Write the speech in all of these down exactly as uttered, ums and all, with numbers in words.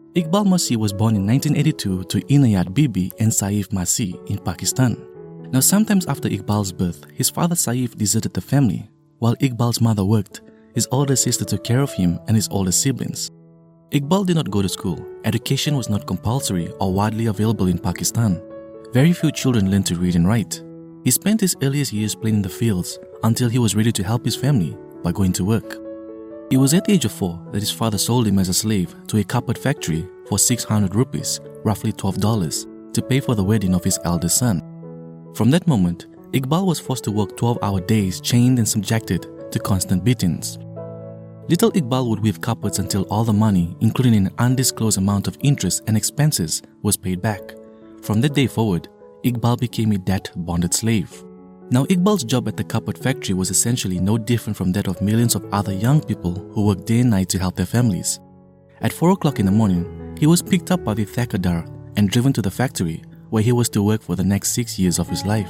Iqbal Masih was born in nineteen eighty-two to Inayat Bibi and Saif Masih in Pakistan. Now, sometimes after Iqbal's birth, his father Saif deserted the family. While Iqbal's mother worked, his older sister took care of him and his older siblings. Iqbal did not go to school. Education was not compulsory or widely available in Pakistan. Very few children learned to read and write. He spent his earliest years playing in the fields until he was ready to help his family by going to work. It was at the age of four that his father sold him as a slave to a carpet factory for six hundred rupees, roughly twelve dollars, to pay for the wedding of his eldest son. From that moment, Iqbal was forced to work twelve-hour days, chained and subjected to constant beatings. Little Iqbal would weave carpets until all the money, including an undisclosed amount of interest and expenses, was paid back. From that day forward, Iqbal became a debt-bonded slave. Now, Iqbal's job at the carpet factory was essentially no different from that of millions of other young people who worked day and night to help their families. At four o'clock in the morning, he was picked up by the thekadar and driven to the factory, where he was to work for the next six years of his life.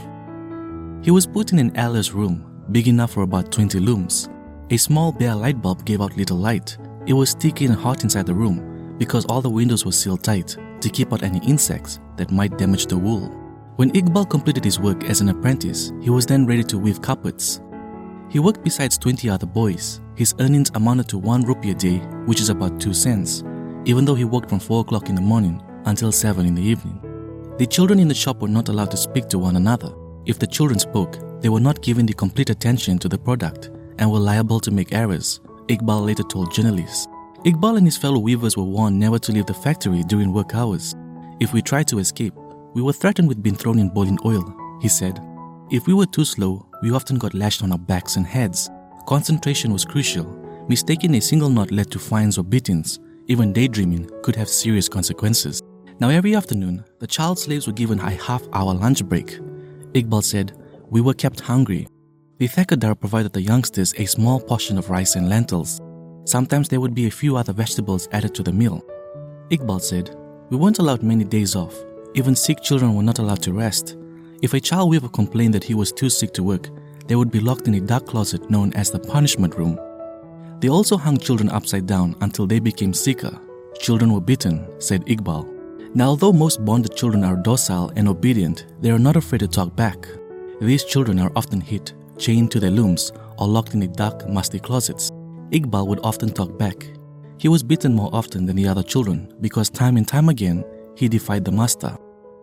He was put in an airless room, big enough for about twenty looms. A small bare light bulb gave out little light. It was sticky and hot inside the room because all the windows were sealed tight to keep out any insects that might damage the wool. When Iqbal completed his work as an apprentice, he was then ready to weave carpets. He worked besides twenty other boys. His earnings amounted to one rupee a day, which is about two cents, even though he worked from four o'clock in the morning until seven in the evening. The children in the shop were not allowed to speak to one another. If the children spoke, they were not given the complete attention to the product and were liable to make errors, Iqbal later told journalists. Iqbal and his fellow weavers were warned never to leave the factory during work hours. If we tried to escape, we were threatened with being thrown in boiling oil, he said. If we were too slow, we often got lashed on our backs and heads. Concentration was crucial. Mistaking a single knot led to fines or beatings. Even daydreaming could have serious consequences. Now, every afternoon, the child slaves were given a half-hour lunch break. Iqbal said, "We were kept hungry." The thekadar provided the youngsters a small portion of rice and lentils. Sometimes there would be a few other vegetables added to the meal. Iqbal said, "We weren't allowed many days off. Even sick children were not allowed to rest. If a child weaver complained that he was too sick to work, they would be locked in a dark closet known as the punishment room. They also hung children upside down until they became sicker. Children were beaten," said Iqbal. Now, although most bonded children are docile and obedient, they are not afraid to talk back. These children are often hit, chained to their looms, or locked in the dark, musty closets. Iqbal would often talk back. He was beaten more often than the other children because time and time again, he defied the master.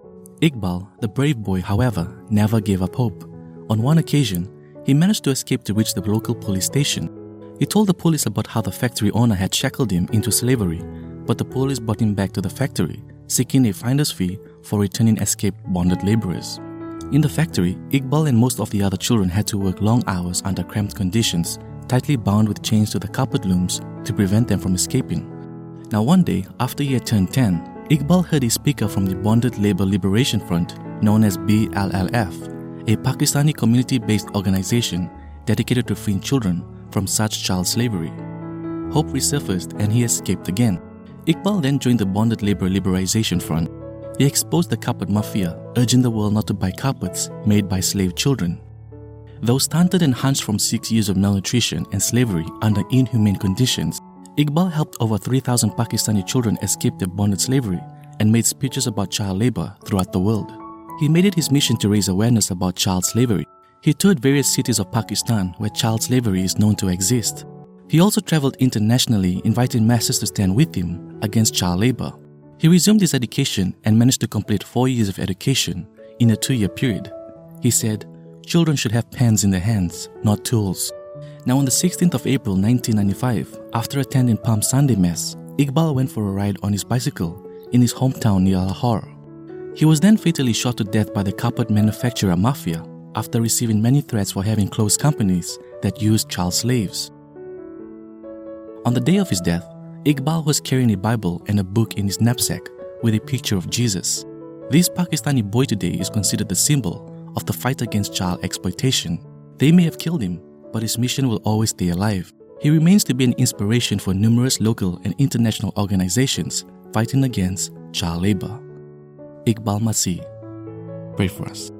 Iqbal, the brave boy, however, never gave up hope. On one occasion, he managed to escape to reach the local police station. He told the police about how the factory owner had shackled him into slavery, but the police brought him back to the factory, seeking a finder's fee for returning escaped bonded laborers. In the factory, Iqbal and most of the other children had to work long hours under cramped conditions, tightly bound with chains to the carpet looms to prevent them from escaping. Now, one day, after he had turned ten, Iqbal heard a speaker from the Bonded Labor Liberation Front, known as B L L F, a Pakistani community-based organization dedicated to freeing children from such child slavery. Hope resurfaced and he escaped again. Iqbal then joined the Bonded Labor Liberation Front. He exposed the carpet mafia, urging the world not to buy carpets made by slave children. Though stunted and hunched from six years of malnutrition and slavery under inhumane conditions, Iqbal helped over three thousand Pakistani children escape their bonded slavery and made speeches about child labor throughout the world. He made it his mission to raise awareness about child slavery. He toured various cities of Pakistan where child slavery is known to exist. He also traveled internationally, inviting masses to stand with him against child labor. He resumed his education and managed to complete four years of education in a two-year period. He said, "Children should have pens in their hands, not tools." Now, on the sixteenth of April nineteen ninety-five, after attending Palm Sunday Mass, Iqbal went for a ride on his bicycle in his hometown near Lahore. He was then fatally shot to death by the carpet manufacturer mafia after receiving many threats for having closed companies that used child slaves. On the day of his death, Iqbal was carrying a Bible and a book in his knapsack with a picture of Jesus. This Pakistani boy today is considered the symbol of the fight against child exploitation. They may have killed him, but his mission will always stay alive. He remains to be an inspiration for numerous local and international organizations fighting against child labor. Iqbal Masih. Pray for us.